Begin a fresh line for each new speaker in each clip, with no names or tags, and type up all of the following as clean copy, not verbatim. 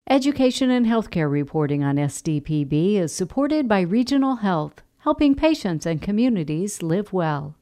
Education and healthcare reporting on SDPB is supported by Regional Health, helping patients and communities live well.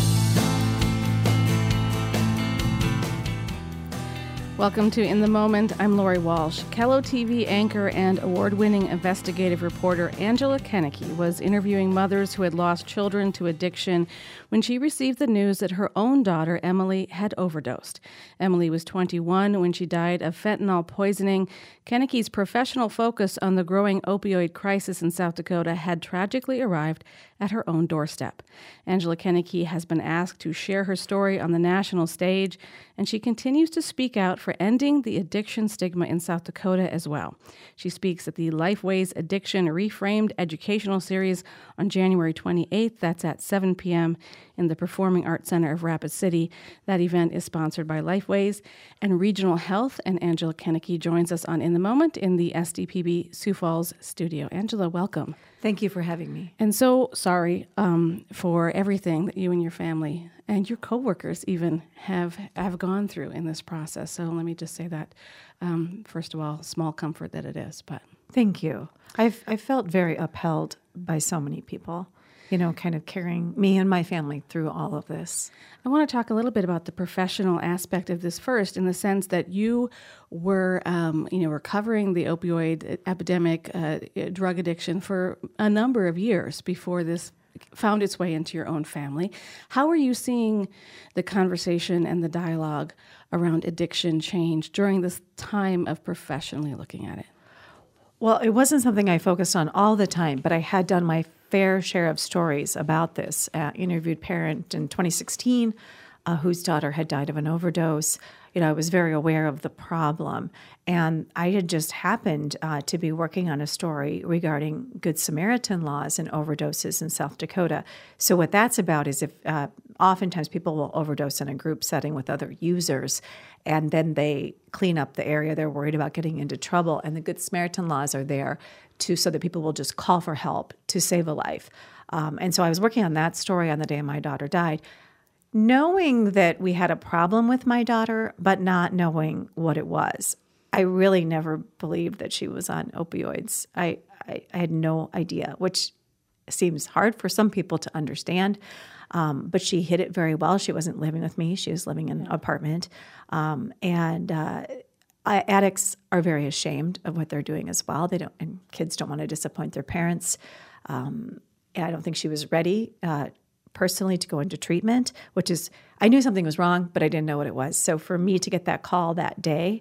Welcome to In the Moment. I'm Lori Walsh. KELO TV anchor and award-winning investigative reporter Angela Kennecke was interviewing mothers who had lost children to addiction when she received the news that her own daughter, Emily, had overdosed. Emily was 21 when she died of fentanyl poisoning. Kennecke's professional focus on the growing opioid crisis in South Dakota had tragically arrived at her own doorstep. Angela Kennecke has been asked to share her story on the national stage, and she continues to speak out for ending the addiction stigma in South Dakota as well. She speaks at the Lifeways Addiction Reframed educational series on January 28th. That's at 7 p.m. in the Performing Arts Center of Rapid City. That event is sponsored by Lifeways and Regional Health, and Angela Kennecke joins us on In the Moment in the SDPB Sioux Falls studio. Angela, welcome.
Thank you for having me.
And so sorry for everything that you and your family and your coworkers even have gone through in this process. So let me just say that, first of all, small comfort that it is. But
thank you. I felt very upheld by so many people, kind of carrying me and my family through all of this.
I want to talk a little bit about the professional aspect of this first, in the sense that you were, were covering the opioid epidemic, drug addiction for a number of years before this found its way into your own family. How are you seeing the conversation and the dialogue around addiction change during this time of professionally looking at it?
Well, it wasn't something I focused on all the time, but I had done my fair share of stories about this. Interviewed parent in 2016 whose daughter had died of an overdose. I was very aware of the problem, and I had just happened to be working on a story regarding Good Samaritan laws and overdoses in South Dakota. So what that's about is if oftentimes people will overdose in a group setting with other users, and then they clean up the area. They're worried about getting into trouble, and the Good Samaritan laws are there so that people will just call for help to save a life. And so I was working on that story on the day my daughter died, knowing that we had a problem with my daughter, but not knowing what it was. I really never believed that she was on opioids. I had no idea, which seems hard for some people to understand. But she hid it very well. She wasn't living with me. She was living in an apartment. Addicts are very ashamed of what they're doing as well. And kids don't want to disappoint their parents. I don't think she was ready personally to go into treatment, I knew something was wrong, but I didn't know what it was. So for me to get that call that day,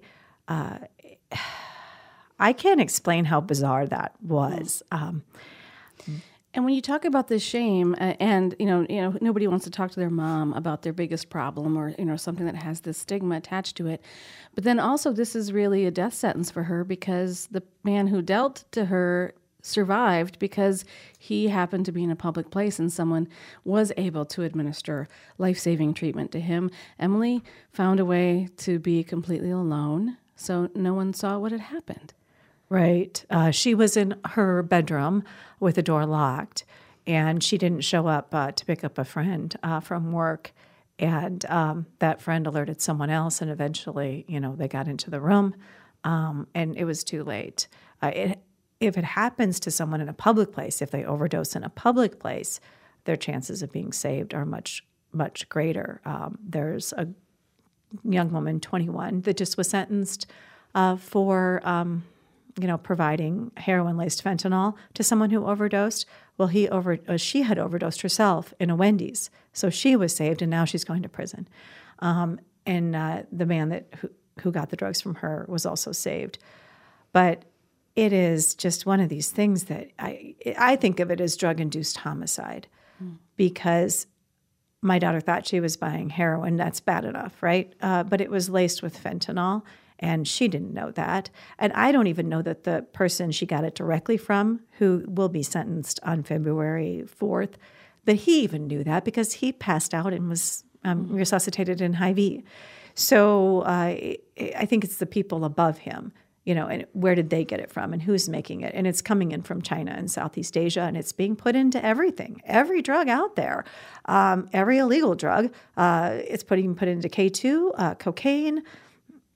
I can't explain how bizarre that was.
And when you talk about this shame, and nobody wants to talk to their mom about their biggest problem, or something that has this stigma attached to it, but then also this is really a death sentence for her, because the man who dealt to her survived because he happened to be in a public place and someone was able to administer life-saving treatment to him. Emily found a way to be completely alone, so no one saw what had happened.
Right. She was in her bedroom with the door locked, and she didn't show up to pick up a friend from work. And that friend alerted someone else, and eventually, they got into the room, and it was too late. If it happens to someone in a public place, if they overdose in a public place, their chances of being saved are much, much greater. There's a young woman, 21, that just was sentenced for providing heroin-laced fentanyl to someone who overdosed. Well, she had overdosed herself in a Wendy's, so she was saved, and now she's going to prison. And the man who got the drugs from her was also saved. But it is just one of these things that I think of it as drug-induced homicide, because my daughter thought she was buying heroin. That's bad enough, right? But it was laced with fentanyl, and she didn't know that. And I don't even know that the person she got it directly from, who will be sentenced on February 4th, that he even knew that, because he passed out and was resuscitated in Hy-Vee. So I think it's the people above him. And where did they get it from, and who's making it? And it's coming in from China and Southeast Asia, and it's being put into everything, every drug out there, every illegal drug. It's put into K2, cocaine,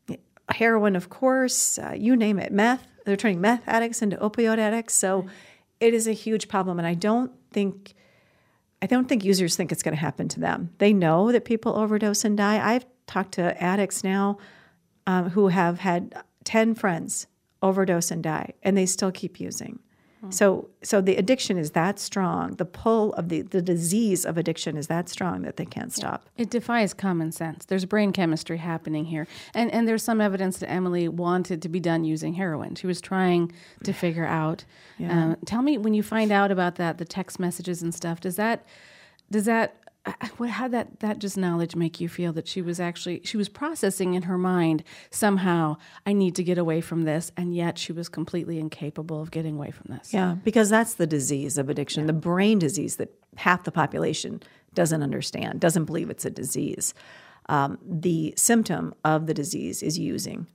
heroin, of course, you name it, meth. They're turning meth addicts into opioid addicts. So it is a huge problem. And I don't think users think it's going to happen to them. They know that people overdose and die. I've talked to addicts now who have had 10 friends overdose and die, and they still keep using. So the addiction is that strong. The pull of the disease of addiction is that strong that they can't stop.
It defies common sense. There's brain chemistry happening here. And there's some evidence that Emily wanted to be done using heroin. She was trying to figure out. Tell me, when you find out about that, the text messages and stuff, how that just knowledge make you feel that she was processing in her mind somehow, I need to get away from this, and yet she was completely incapable of getting away from this?
Yeah, because that's the disease of addiction, the brain disease that half the population doesn't understand, doesn't believe it's a disease. The symptom of the disease is using.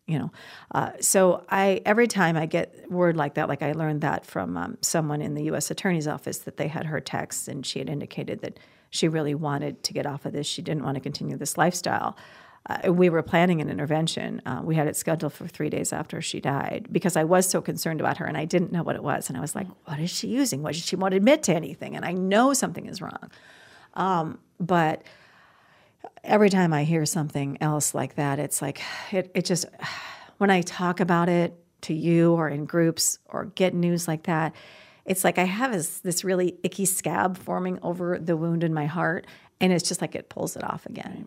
So every time I get word like that, like I learned that from someone in the U.S. Attorney's Office, that they had heard texts and she had indicated that she really wanted to get off of this. She didn't want to continue this lifestyle. We were planning an intervention. We had it scheduled for 3 days after she died because I was so concerned about her and I didn't know what it was. And I was like, what is she using? What did she want to admit to anything? And I know something is wrong. But every time I hear something else like that, it's like, it just, when I talk about it to you or in groups or get news like that, it's like I have this really icky scab forming over the wound in my heart, and it's just like it pulls it off again.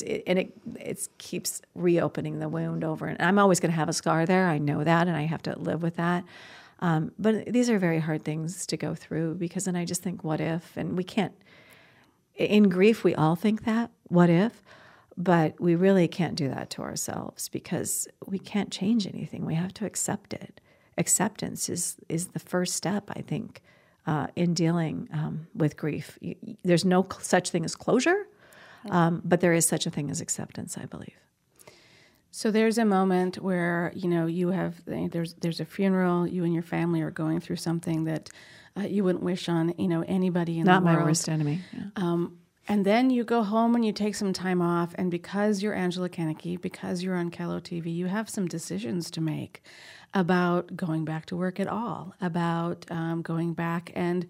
It keeps reopening the wound over, and I'm always going to have a scar there. I know that, and I have to live with that. But these are very hard things to go through because then I just think, what if? And we can't. In grief, we all think that, what if? But we really can't do that to ourselves because we can't change anything. We have to accept it. Acceptance is the first step, I think, in dealing with grief. There's no such thing as closure, but there is such a thing as acceptance, I believe.
So there's a moment where, you have, there's a funeral, you and your family are going through something that you wouldn't wish on, anybody in the world.
Not my worst enemy. Yeah.
And then you go home and you take some time off, and because you're Angela Kennecke, because you're on Kello TV, you have some decisions to make about going back to work at all, about going back and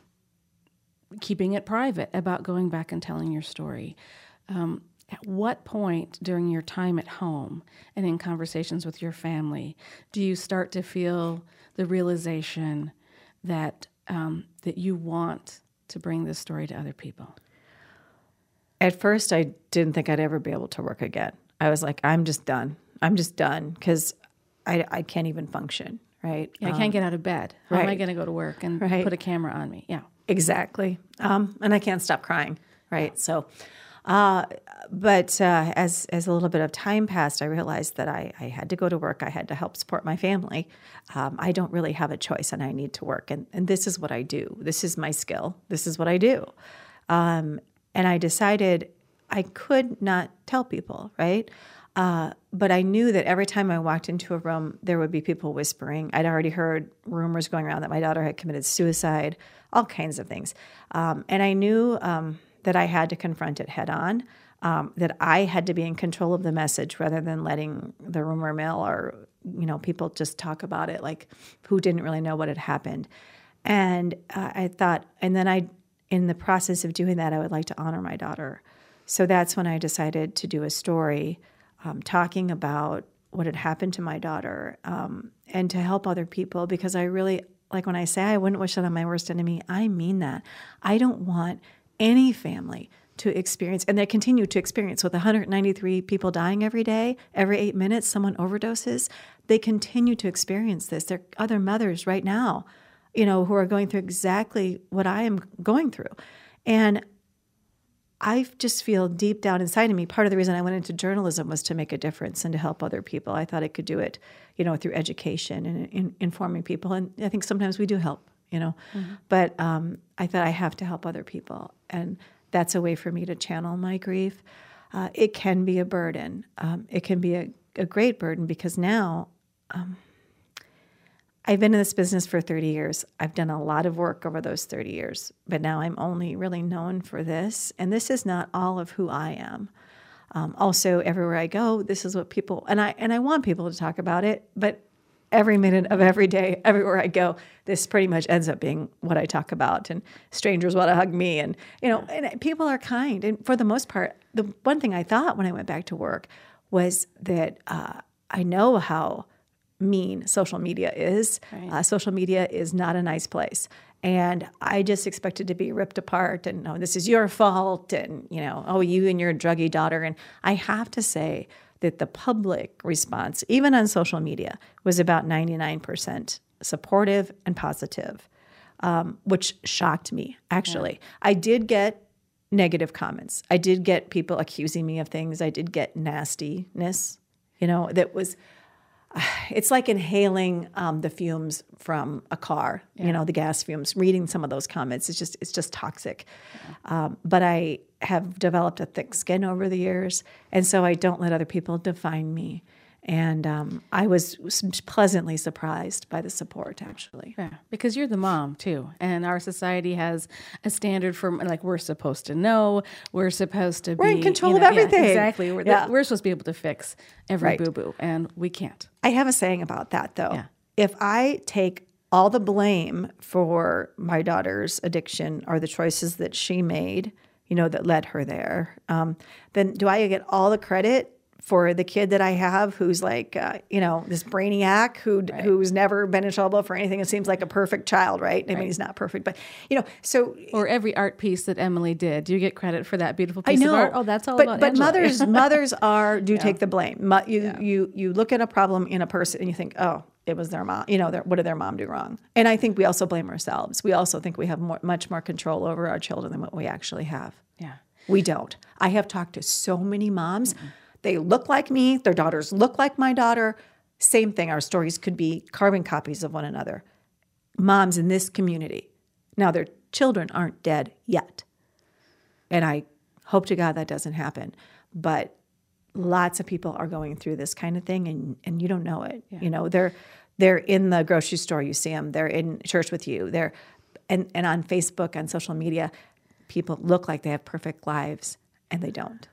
keeping it private, about going back and telling your story. At what point during your time at home and in conversations with your family do you start to feel the realization that that you want to bring this story to other people?
At first, I didn't think I'd ever be able to work again. I was like, I'm just done. I'm just done because I can't even function, right?
Yeah, I can't get out of bed. How am I going to go to work and put a camera on me? Yeah.
Exactly. And I can't stop crying, right? So, but as a little bit of time passed, I realized that I had to go to work. I had to help support my family. I don't really have a choice, and I need to work. And this is what I do. This is my skill. This is what I do. And I decided I could not tell people, right? But I knew that every time I walked into a room, there would be people whispering. I'd already heard rumors going around that my daughter had committed suicide, all kinds of things. And I knew that I had to confront it head on, that I had to be in control of the message rather than letting the rumor mill or, people just talk about it like who didn't really know what had happened. And I thought, and then in the process of doing that, I would like to honor my daughter. So that's when I decided to do a story talking about what had happened to my daughter and to help other people, because I really, like when I say I wouldn't wish that on my worst enemy, I mean that. I don't want any family to experience, and they continue to experience with 193 people dying every day, every 8 minutes someone overdoses, they continue to experience this. There are other mothers right now who are going through exactly what I am going through. And I just feel deep down inside of me, part of the reason I went into journalism was to make a difference and to help other people. I thought I could do it, through education and informing people. And I think sometimes we do help, But I thought I have to help other people. And that's a way for me to channel my grief. It can be a burden. It can be a great burden because now I've been in this business for 30 years. I've done a lot of work over those 30 years, but now I'm only really known for this. And this is not all of who I am. Also, everywhere I go, this is what people, and I want people to talk about it, but every minute of every day, everywhere I go, this pretty much ends up being what I talk about. And strangers want to hug me, and and people are kind. And for the most part, the one thing I thought when I went back to work was that I know how mean social media is.
Right.
Social media is not a nice place. And I just expected to be ripped apart and, no, this is your fault. And, oh, you and your druggy daughter. And I have to say that the public response, even on social media, was about 99% supportive and positive, which shocked me, actually. Yeah. I did get negative comments. I did get people accusing me of things. I did get nastiness, that was... It's like inhaling the fumes from a car, the gas fumes. Reading some of those comments, it's just toxic. But I have developed a thick skin over the years, and so I don't let other people define me. And I was pleasantly surprised by the support, actually.
Yeah, because you're the mom, too. And our society has a standard for, like, we're supposed to know, we're supposed to be...
We're in control of everything.
Yeah, exactly. We're supposed to be able to fix every boo-boo, and we can't.
I have a saying about that, though.
Yeah.
If I take all the blame for my daughter's addiction or the choices that she made, that led her there, then do I get all the credit for the kid that I have who's like, this brainiac who's never been in trouble for anything? It seems like a perfect child, right? I mean, he's not perfect, but, so...
Or every art piece that Emily did. Do you get credit for that beautiful piece of art? Oh, that's all about
But
Angela.
mothers take the blame. You look at a problem in a person and you think, oh, it was their mom. What did their mom do wrong? And I think we also blame ourselves. We also think we have much more control over our children than what we actually have.
Yeah.
We don't. I have talked to so many moms. Mm-hmm. They look like me. Their daughters look like my daughter. Same thing. Our stories could be carbon copies of one another. Moms in this community. Now, their children aren't dead yet. And I hope to God that doesn't happen. But lots of people are going through this kind of thing, and you don't know it. Yeah. They're in the grocery store. You see them. They're in church with you. And on Facebook, on social media, people look like they have perfect lives, and they don't.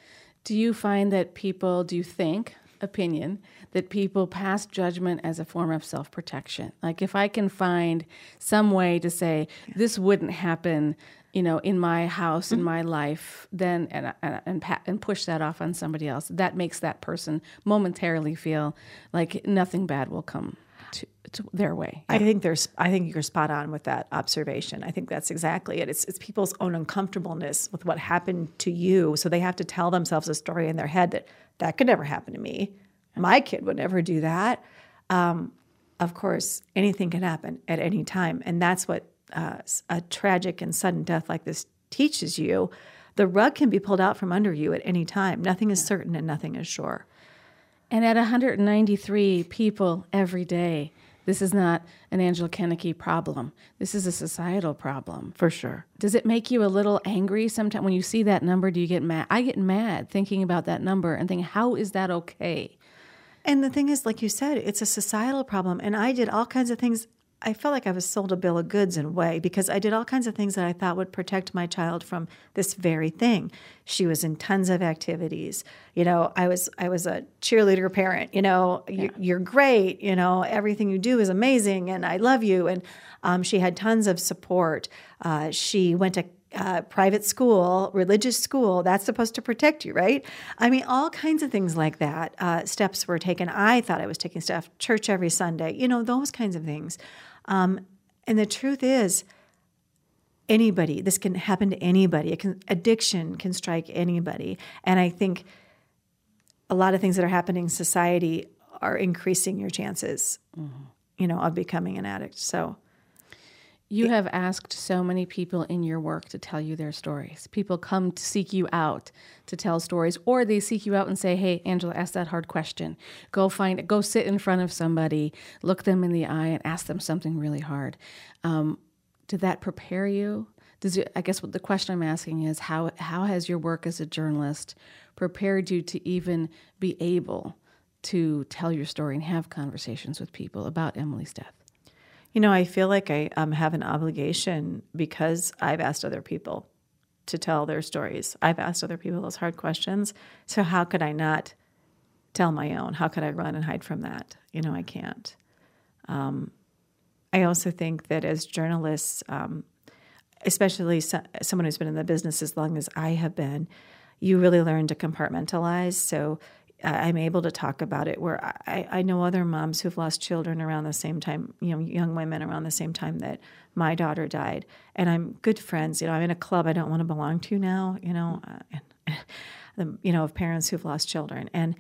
Do you find that people, that people pass judgment as a form of self-protection? Like, if I can find some way to say, this wouldn't happen, in my house, in my life, then, and push that off on somebody else, that makes that person momentarily feel like nothing bad will come to their way.
Yeah. I think you're spot on with that observation. I think that's exactly it. It's people's own uncomfortableness with what happened to you, so they have to tell themselves a story in their head that could never happen to me. My kid would never do that. Of course, anything can happen at any time, and that's what a tragic and sudden death like this teaches you. The rug can be pulled out from under you at any time. Nothing is certain and nothing is sure.
And at 193 people every day, this is not an Angela Kennecke problem. This is a societal problem.
For sure.
Does it make you a little angry sometimes when you see that number? Do you get mad? I get mad thinking about that number and thinking, how is that okay?
And the thing is, like you said, it's a societal problem. And I did all kinds of things. I felt like I was sold a bill of goods in a way, because I did all kinds of things that I thought would protect my child from this very thing. She was in tons of activities. I was a cheerleader parent. You're great. Everything you do is amazing, and I love you. And she had tons of support. She went to private school, religious school. That's supposed to protect you, right? I mean, all kinds of things like that. Steps were taken. I thought I was taking steps. Church every Sunday. Those kinds of things. And the truth is, anybody, this can happen to anybody. Addiction can strike anybody. And I think a lot of things that are happening in society are increasing your chances, of becoming an addict. So
you have asked so many people in your work to tell you their stories. People come to seek you out to tell stories, or they seek you out and say, hey, Angela, ask that hard question. Go sit in front of somebody, look them in the eye, and ask them something really hard. Did that prepare you? I guess what the question I'm asking is, how has your work as a journalist prepared you to even be able to tell your story and have conversations with people about Emily's death?
I feel like I have an obligation, because I've asked other people to tell their stories. I've asked other people those hard questions. So how could I not tell my own? How could I run and hide from that? I can't. I also think that as journalists, especially someone who's been in the business as long as I have been, you really learn to compartmentalize. So I'm able to talk about it where I know other moms who've lost children around the same time, young women around the same time that my daughter died. And I'm good friends. I'm in a club I don't want to belong to now, of parents who've lost children. And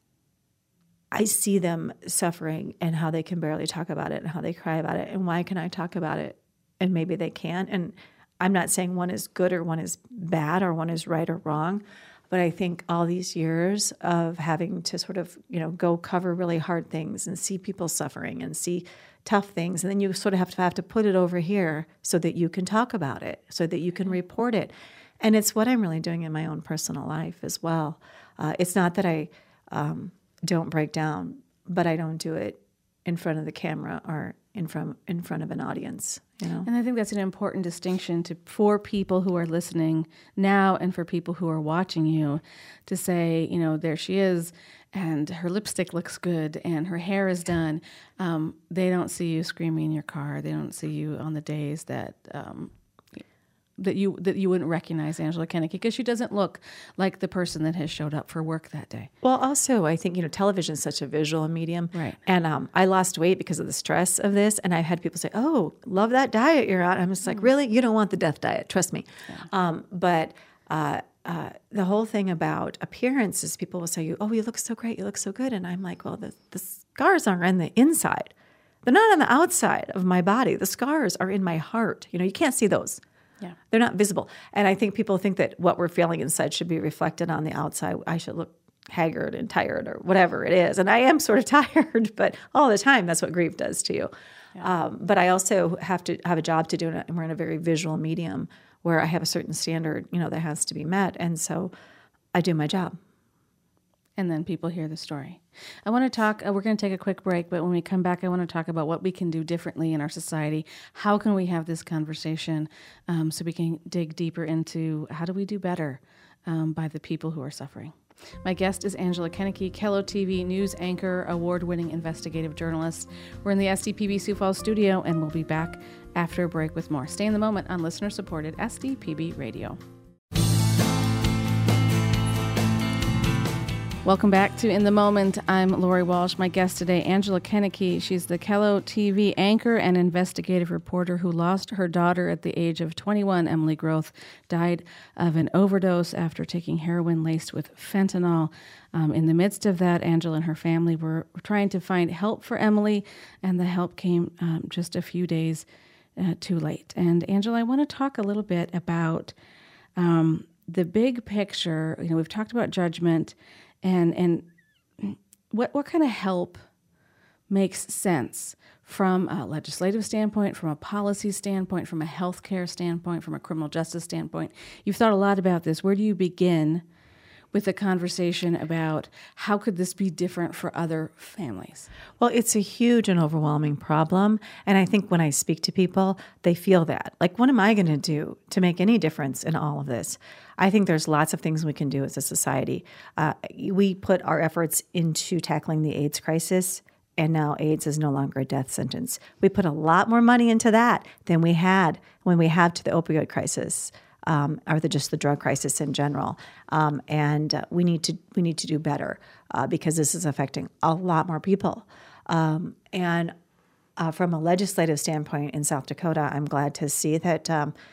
I see them suffering and how they can barely talk about it and how they cry about it. And why can I talk about it? And maybe they can. And I'm not saying one is good or one is bad or one is right or wrong. But I think all these years of having to sort of, go cover really hard things and see people suffering and see tough things, and then you sort of have to put it over here so that you can talk about it, so that you can report it. And it's what I'm really doing in my own personal life as well. It's not that I don't break down, but I don't do it in front of the camera or in front of an audience.
And I think that's an important distinction for people who are listening now and for people who are watching you to say, there she is and her lipstick looks good and her hair is done. They don't see you screaming in your car. They don't see you on the days that you wouldn't recognize Angela Kennecke because she doesn't look like the person that has showed up for work that day.
Well, also, I think, television is such a visual medium.
Right.
And I lost weight because of the stress of this. And I've had people say, oh, love that diet you're on. I'm just like, really? You don't want the death diet. Trust me. Yeah. But the whole thing about appearance is people will say, oh, you look so great. You look so good. And I'm like, well, the scars are on the inside. They're not on the outside of my body. The scars are in my heart. You can't see those.
Yeah.
They're not visible. And I think people think that what we're feeling inside should be reflected on the outside. I should look haggard and tired or whatever it is. And I am sort of tired, but all the time, that's what grief does to you. Yeah. But I also have to have a job to do, and we're in a very visual medium where I have a certain standard, that has to be met. And so I do my job.
And then people hear the story. I want to talk, we're going to take a quick break, but when we come back, I want to talk about what we can do differently in our society. How can we have this conversation so we can dig deeper into how do we do better by the people who are suffering. My guest is Angela Kennecke, KELO TV news anchor, award-winning investigative journalist. We're in the SDPB Sioux Falls studio, and we'll be back after a break with more. Stay in the moment on listener-supported SDPB Radio. Welcome back to In the Moment. I'm Lori Walsh. My guest today, Angela Kennecke. She's the KELO TV anchor and investigative reporter who lost her daughter at the age of 21. Emily Groth died of an overdose after taking heroin laced with fentanyl. In the midst of that, Angela and her family were trying to find help for Emily, and the help came just a few days too late. And Angela, I want to talk a little bit about the big picture. We've talked about judgment. And what kind of help makes sense from a legislative standpoint, from a policy standpoint, from a healthcare standpoint, from a criminal justice standpoint? You've thought a lot about this. Where do you begin with a conversation about how could this be different for other families?
Well, it's a huge and overwhelming problem. And I think when I speak to people, they feel that. Like, what am I going to do to make any difference in all of this? I think there's lots of things we can do as a society. We put our efforts into tackling the AIDS crisis, and now AIDS is no longer a death sentence. We put a lot more money into that than we had when we had to the opioid crisis. Or just the drug crisis in general, and we need to do better because this is affecting a lot more people. And from a legislative standpoint in South Dakota, I'm glad to see that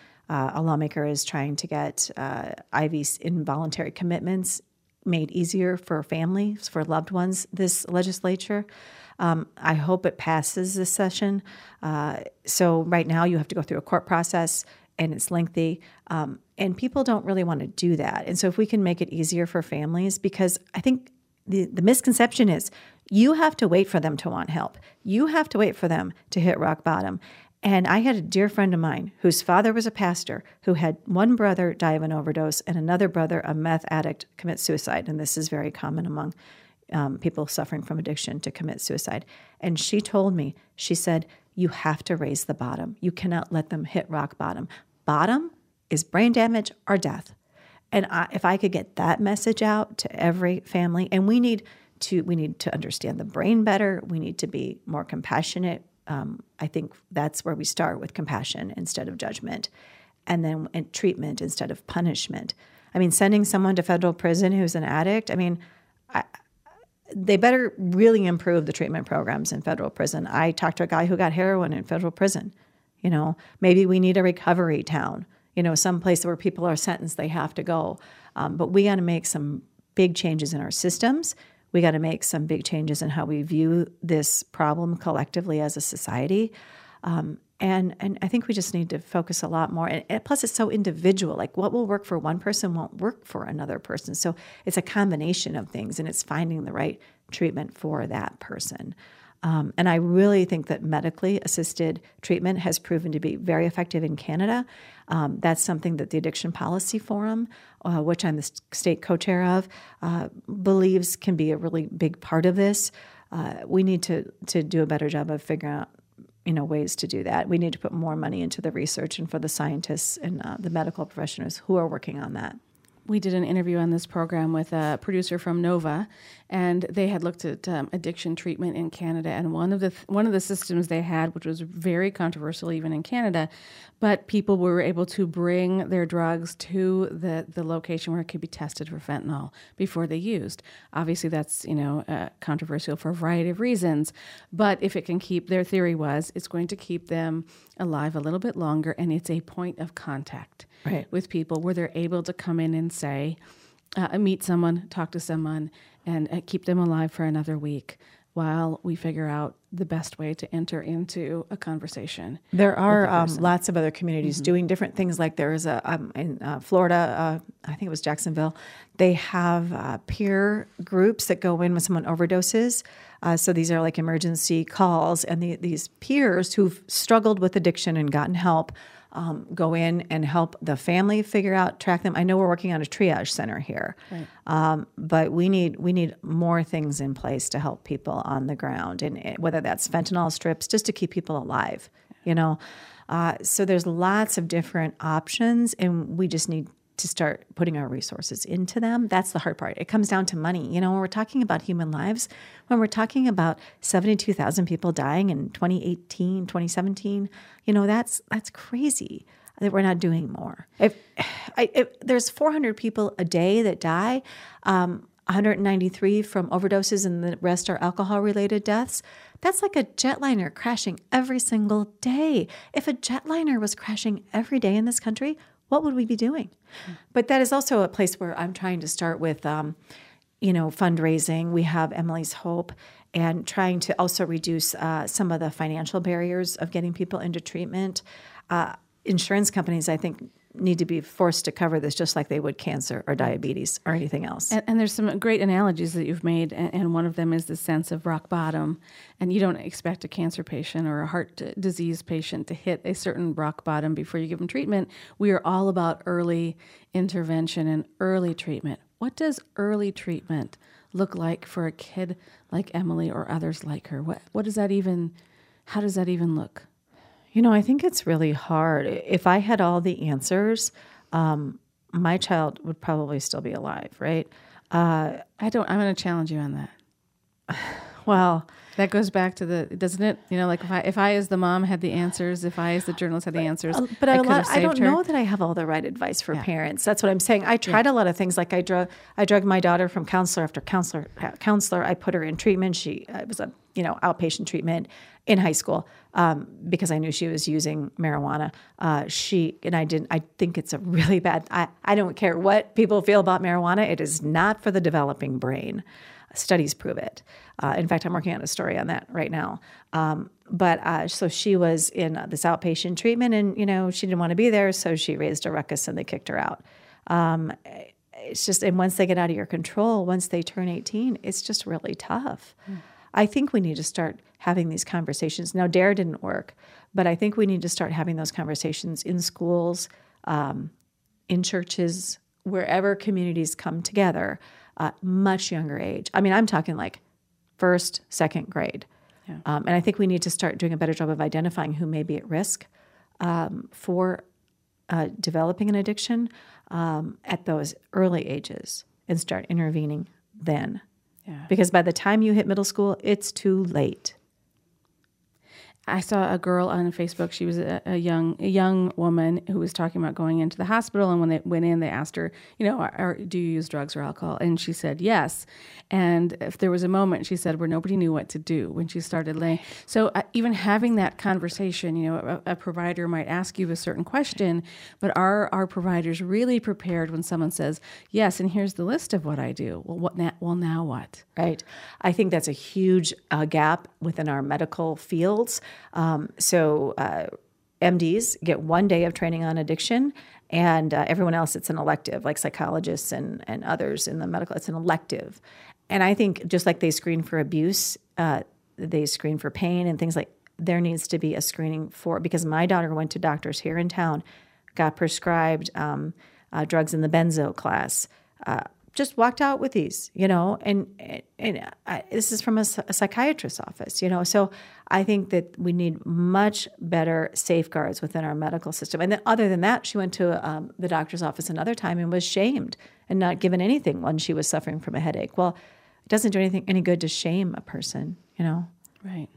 a lawmaker is trying to get IV involuntary commitments made easier for families, for loved ones. This legislature. I hope it passes this session. So right now you have to go through a court process, and it's lengthy, and people don't really want to do that. And so if we can make it easier for families, because I think the misconception is you have to wait for them to want help. You have to wait for them to hit rock bottom. And I had a dear friend of mine whose father was a pastor who had one brother die of an overdose and another brother, a meth addict, commit suicide. And this is very common among people suffering from addiction to commit suicide. And she told me, she said, you have to raise the bottom. You cannot let them hit rock bottom. Bottom is brain damage or death. And if I could get that message out to every family, and we need to understand the brain better. We need to be more compassionate. I think that's where we start, with compassion instead of judgment, and then treatment instead of punishment. I mean, sending someone to federal prison who's an addict, I mean, they better really improve the treatment programs in federal prison. I talked to a guy who got heroin in federal prison. Maybe we need a recovery town, some place where people are sentenced, they have to go. But we got to make some big changes in our systems. We got to make some big changes in how we view this problem collectively as a society. And I think we just need to focus a lot more. And plus, it's so individual. Like, what will work for one person won't work for another person. So it's a combination of things, and it's finding the right treatment for that person. And I really think that medically assisted treatment has proven to be very effective in Canada. That's something that the Addiction Policy Forum, which I'm the state co-chair of, believes can be a really big part of this. We need to do a better job of figuring out ways to do that. We need to put more money into the research and for the scientists and the medical professionals who are working on that.
We did an interview on this program with a producer from Nova, and they had looked at addiction treatment in Canada. And one of the systems they had, which was very controversial even in Canada, but people were able to bring their drugs to the location where it could be tested for fentanyl before they used. Obviously, that's controversial for a variety of reasons. But if it can keep, their theory was, it's going to keep them alive a little bit longer, and it's a point of contact with people where they're able to come in and say, meet someone, talk to someone, and keep them alive for another week while we figure out the best way to enter into a conversation.
There are lots of other communities doing different things. Like there is in Florida, I think it was Jacksonville, they have peer groups that go in when someone overdoses. So these are like emergency calls, and these peers who've struggled with addiction and gotten help go in and help the family track them. I know we're working on a triage center here, but we need more things in place to help people on the ground, and whether that's fentanyl strips, just to keep people alive, So there's lots of different options, and we just need to start putting our resources into them. That's the hard part. It comes down to money. When we're talking about human lives, when we're talking about 72,000 people dying in 2018, 2017, that's crazy that we're not doing more. If there's 400 people a day that die, 193 from overdoses, and the rest are alcohol-related deaths, that's like a jetliner crashing every single day. If a jetliner was crashing every day in this country, what would we be doing? But that is also a place where I'm trying to start with, fundraising. We have Emily's Hope, and trying to also reduce some of the financial barriers of getting people into treatment. Insurance companies, I think, need to be forced to cover this just like they would cancer or diabetes or anything else.
And there's some great analogies that you've made, and one of them is the sense of rock bottom. And you don't expect a cancer patient or a heart disease patient to hit a certain rock bottom before you give them treatment. We are all about early intervention and early treatment. What does early treatment look like for a kid like Emily or others like her? How does that even look?
I think it's really hard. If I had all the answers, my child would probably still be alive, right?
I'm going to challenge you on that.
Well,
that goes back to doesn't it? Like if I as the mom had the answers, if I as the journalist had the answers,
but I don't know that I have all the right advice for parents. That's what I'm saying. I tried a lot of things. Like I drug my daughter from counselor after counselor. I put her in treatment. It was a outpatient treatment in high school because I knew she was using marijuana. I think it's a really bad. I don't care what people feel about marijuana. It is not for the developing brain. Studies prove it. In fact, I'm working on a story on that right now. So she was in this outpatient treatment, and she didn't want to be there, so she raised a ruckus and they kicked her out. It's just, and once they get out of your control, once they turn 18, it's just really tough. I think we need to start having these conversations. Now, DARE didn't work, but I think we need to start having those conversations in schools, in churches, wherever communities come together. Much younger age. I mean, I'm talking like first, second grade. Yeah. And I think we need to start doing a better job of identifying who may be at risk for developing an addiction at those early ages and start intervening then.
Yeah.
Because by the time you hit middle school, it's too late.
I saw a girl on Facebook. She was a young woman who was talking about going into the hospital. And when they went in, they asked her, do you use drugs or alcohol? And she said yes. And if there was a moment, she said, where nobody knew what to do when she started laying. So even having that conversation, a provider might ask you a certain question, but are our providers really prepared when someone says, yes, and here's the list of what I do? Well, now what?
Right. I think that's a huge gap within our medical fields. So MDs get 1 day of training on addiction, and everyone else, it's an elective, like psychologists and others in the medical, it's an elective. And I think just like they screen for abuse, they screen for pain and things like, there needs to be a screening for, because my daughter went to doctors here in town, got prescribed drugs in the benzo class, just walked out with these, and this is from a psychiatrist's office, So I think that we need much better safeguards within our medical system. And then other than that, she went to the doctor's office another time and was shamed and not given anything when she was suffering from a headache. Well, it doesn't do any good to shame a person,
Right.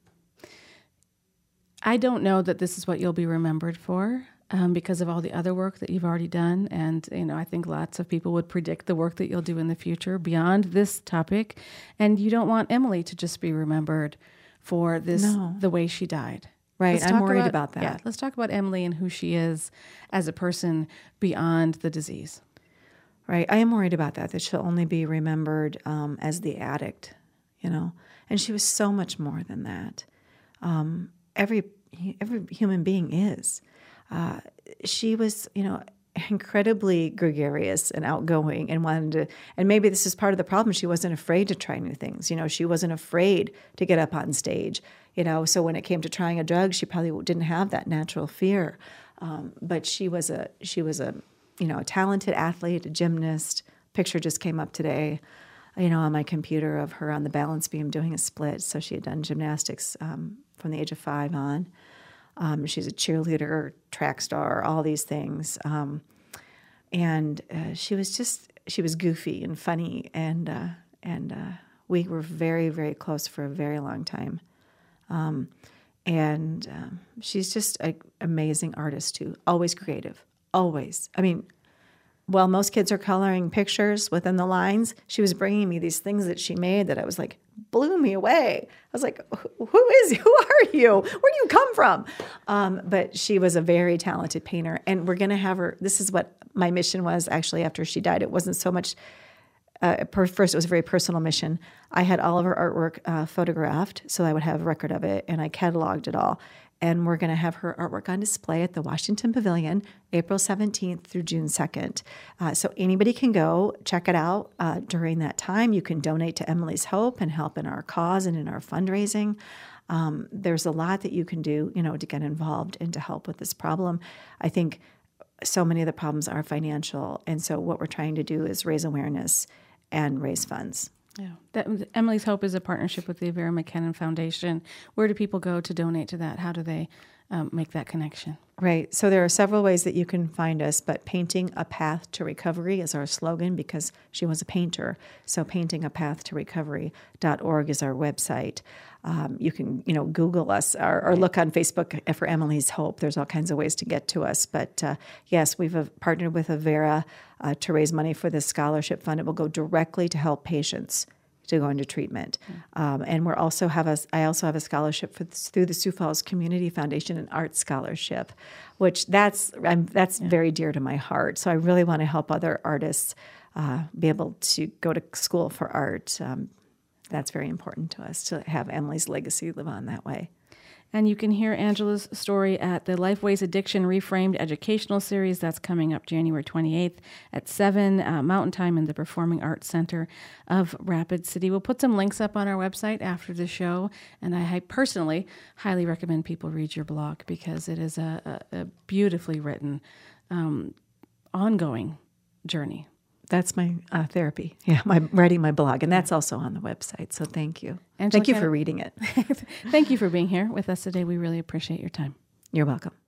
I don't know that this is what you'll be remembered for. Because of all the other work that you've already done. And, I think lots of people would predict the work that you'll do in the future beyond this topic. And you don't want Emily to just be remembered for the way she died.
Right. I'm worried about that.
Yeah, let's talk about Emily and who she is as a person beyond the disease.
Right. I am worried about that she'll only be remembered as the addict, And she was so much more than that. Every human being is. She was, incredibly gregarious and outgoing and wanted to, and maybe this is part of the problem. She wasn't afraid to try new things. She wasn't afraid to get up on stage, so when it came to trying a drug, she probably didn't have that natural fear. But she was a talented athlete, a gymnast. Picture just came up today, on my computer of her on the balance beam doing a split. So she had done gymnastics from the age of 5 on. She's a cheerleader, track star, all these things. And she was goofy and funny. And we were very, very close for a very long time. She's just an amazing artist too. Always creative, always. I mean, while most kids are coloring pictures within the lines, she was bringing me these things that she made that I was like, blew me away. I was like, who are you? Where do you come from? But she was a very talented painter, and we're going to have her. This is what my mission was actually after she died. It wasn't so much, first it was a very personal mission. I had all of her artwork photographed, so I would have a record of it, and I cataloged it all. And we're going to have her artwork on display at the Washington Pavilion, April 17th through June 2nd. So anybody can go check it out during that time. You can donate to Emily's Hope and help in our cause and in our fundraising. There's a lot that you can do, to get involved and to help with this problem. I think so many of the problems are financial. And so what we're trying to do is raise awareness and raise funds.
Yeah, Emily's Hope is a partnership with the Vera McKinnon Foundation. Where do people go to donate to that? How do they make that connection?
Right. So there are several ways that you can find us, but Painting a Path to Recovery is our slogan because she was a painter. So paintingapathtореcovery.org is our website. You can, Google us or look on Facebook for Emily's Hope. There's all kinds of ways to get to us. But yes, we've partnered with Avera to raise money for this scholarship fund. It will go directly to help patients to go into treatment. And I also have a scholarship through the Sioux Falls Community Foundation, an art scholarship, which that's very dear to my heart. So I really want to help other artists be able to go to school for art. That's very important to us to have Emily's legacy live on that way.
And you can hear Angela's story at the Lifeways Addiction Reframed educational series. That's coming up January 28th at 7 Mountain Time in the Performing Arts Center of Rapid City. We'll put some links up on our website after the show, and I personally highly recommend people read your blog because it is a beautifully written, ongoing journey.
That's my therapy. Yeah, writing my blog, and that's also on the website. So thank you. Thank you for reading it.
Thank you for being here with us today. We really appreciate your time.
You're welcome.